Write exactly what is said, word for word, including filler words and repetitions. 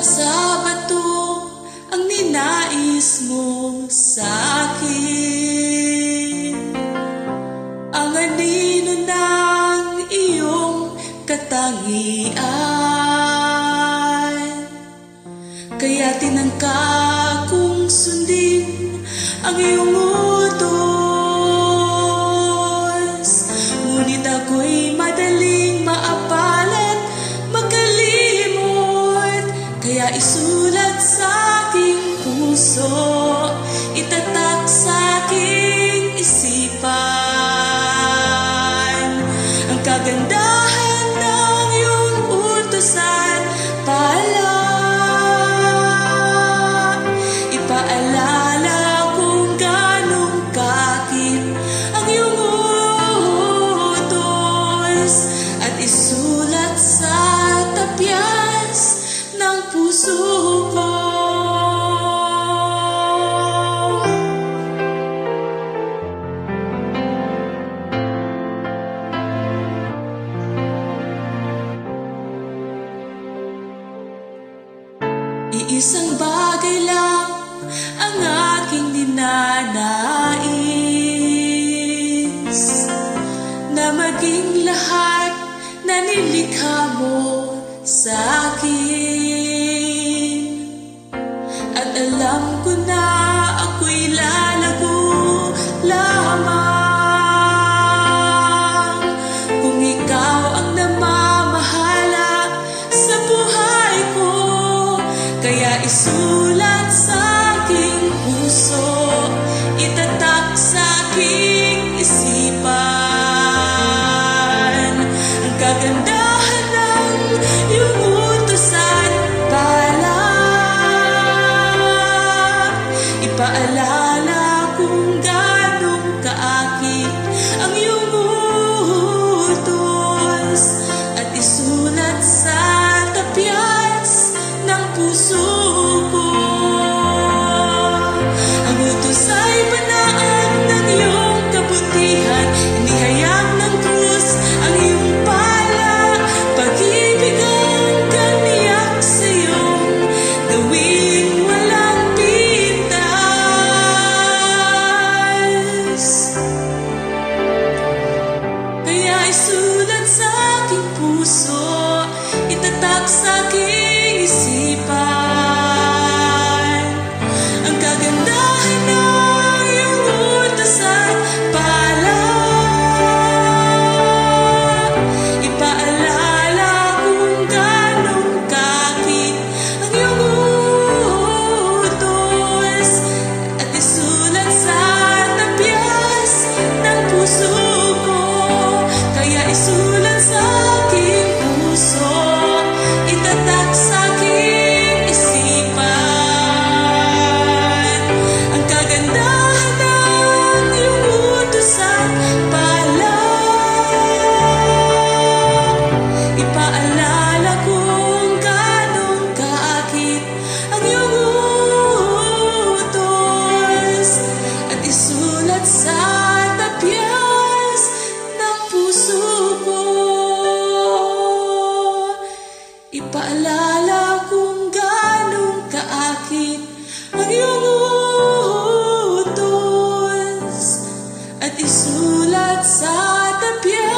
sa bato ang ninais mo sa akin. Ang anino ng iyong katangian, kaya tinangka kong sundin ang iyong utos. Ngunit ako'y madaling maapalat, makalimot, kaya isulat sa aking puso, itatak sa aking isipan ang kagandahan ng iyong utusan. Pala ipaalala kung ganong kakit ang iyong utos, at isulat sa tapyas ng puso ko. Iisang bagay lang ang aking ninanais, na maging lahat na nilikha mo sa akin. At alam ko na ako'y lalago lamang kung ikaw ang namamahala sa buhay ko. Kaya isulat sa aking puso, itatak sa aking isipan ang kagandahan ng iyong utusan. Pala ipaalala kung ganong kaakit ang iyong utos, at isulat sa tapyas ng puso ko. Ang utos ay banaan ng iyong kabutihan, inihayag ng krus ang iyong pala. Pag-ibig ang kaniyak sa iyong gawing walang pintas. Kaya isulat sa aking puso, itatak sa aking isipan ang kagandahan ng iyong utusan. Pala ipaalala kung ganong kakit ang iyong utos, at isulat sa tapyas ng puso ko. Kaya isulat sa aking puso, itatak sa aking isipan ang kagandahan ng iyong utusan. Pala ipaalala kung ganong kaakit ang iyong utos, at isulat sa tapyas ng puso ko. Ipaalala kung ganong kaakit ang iyong utos, at isulat sa tapyas